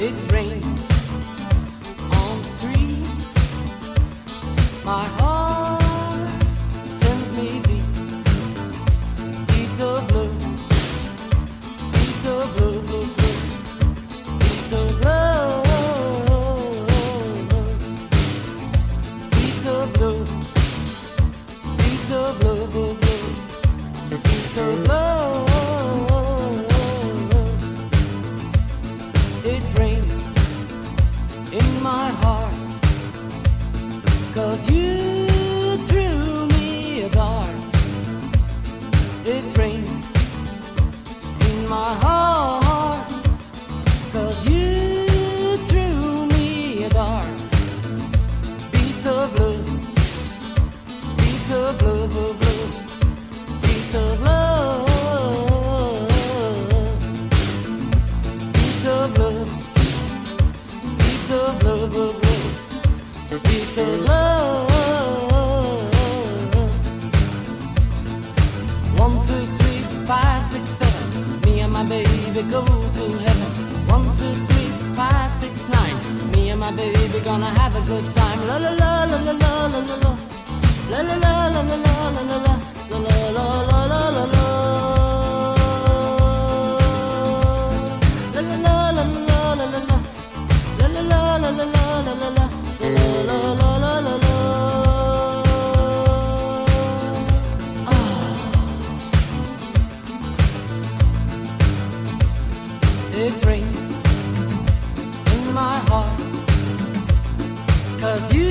It rains on the street. My heart sends me beats, beats of love, beats of love, love, love, beats of love, beats of love, beats of love, love, love, beats of love. It rains in my heart, 'cause you threw me a dart. It rains in my heart, 'cause you threw me a dart. Beats of love, beats of love, of love, beats of love, beats of love, beats of love, of love, beats of love. 1, 2, 3, 5, 6, 7. Me and my baby go to heaven. 1, 2, 3, 5, 6, 9. Me and my baby gonna have a good time. La la la la la la la la la. La la la la la la la la la. La la la la la la la. La la la la la la la la. La la la la la la la la la. La la la la la la. It rains in my heart, 'cause you